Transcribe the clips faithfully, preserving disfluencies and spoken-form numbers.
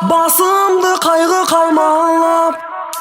басымды қайғы қалмалап.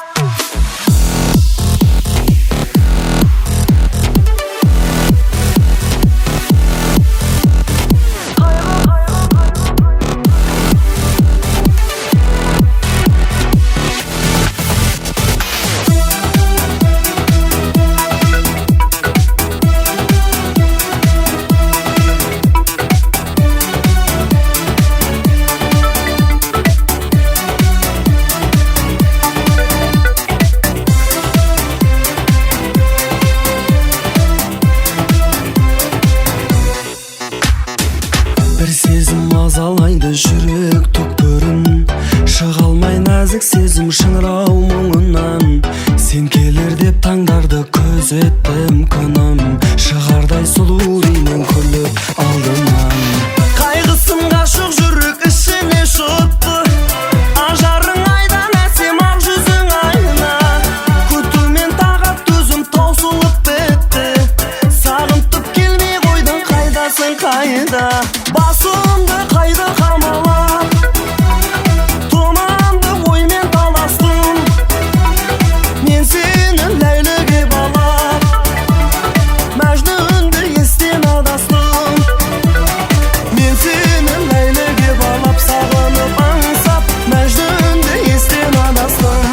Бір сезім мазалайды жүрек түкпірін, шыға алмай нәзік сезім шыңырау мұңынан. Сен келер деп таңдарды күзеттім күнім, шығардай сұлу бейнең күліп алдымнан. Қайғысын ғашық жүрек ішіне шықты, ажарың айдан әсем ақ жүзің айна. Күтумен тағат төзім таусылып бітті, сағынтып келмей қойдың қайдасың қайда. Басымды қайда қамалап, тұманды оймен таластым. Мен сені ләйліге балап, мәжнүнді естен адастым. Мен сені ләйліге балап, сағынып аңсап, мәжнүнді естен адастым.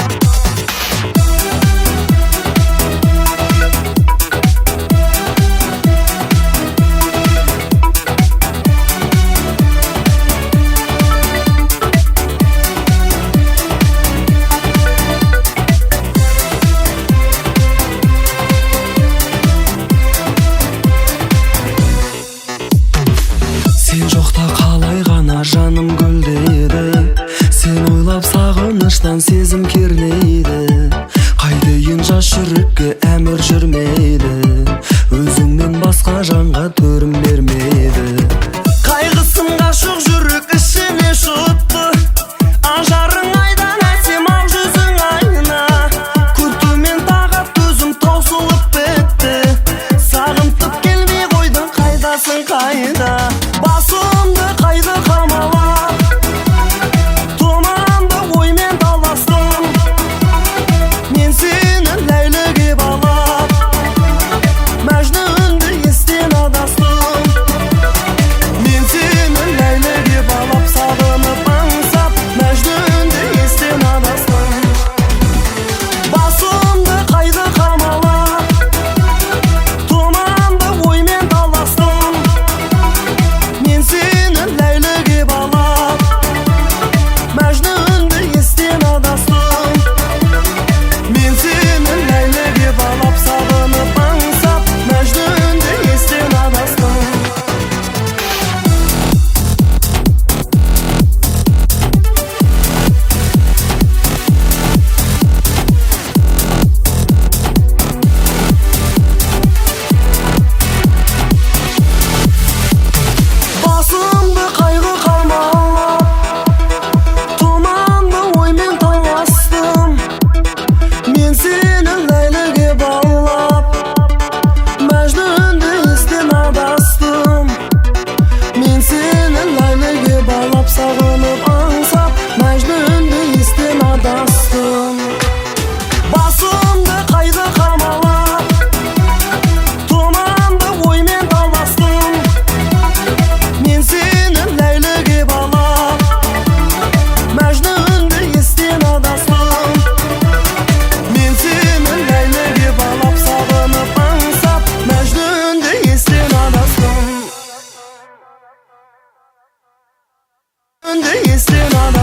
Сен жоқта қалай ғана жаным гүлдейді, сен ойлап сағыныштан сезім кернейді. Қайдайын жас жүрекке әмір жүрмейді, өзіңнен басқа жанға төрім бермейді. Қайғысын ғашық жүрек ішіне шықты, ажарың айдан әсем ақ жүзің айна. Күтумен тағат төзім таусылып бітті, сағынтып келмей қойдың қайдасың қайда. Басымды қайда қамалап, тұманды оймен таластым. Мен сені ләйліге балап, мәжнүнді естен адастым. Мен сені ләйліге балап, сағынып аңсап, мәжнүнді естен адастым. Басымды қайда қамалап, тұманды оймен таластым. Мен сені ләйліге балап, мәжнүнді естен адастым. Мен сені ләйліге балап, сағынып аңсап, мәжнүнді естен адастым. Басымды қайғы қалмалап, тұманды оймен таластым. Мен сені ләйліге балап, мәжнүнді естен адастым. Мен сені ләйліге балап, сағынып аңсап, мәжнүнді естен адастым. Басымды қайда қамалап, тұманды оймен таластым. Мен сені ләйліге балап, мәжнүнді естен адастым. Мен сені ләйліге балап, сағынып аңсап, мәжнүнді естен адастым. Естен адастым.